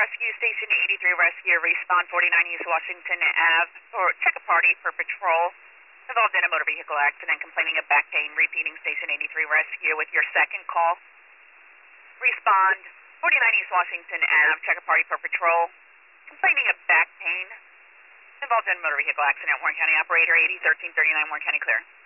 Rescue, Station 83 Rescue, respond 49 East Washington Ave, or check a party for patrol. Involved in a motor vehicle accident, complaining of back pain, repeating Station 83 Rescue with your second call. Respond 49 East Washington Ave, check a party for patrol. Complaining of back pain. Involved in a motor vehicle accident, Warren County Operator 801339, Warren County clear.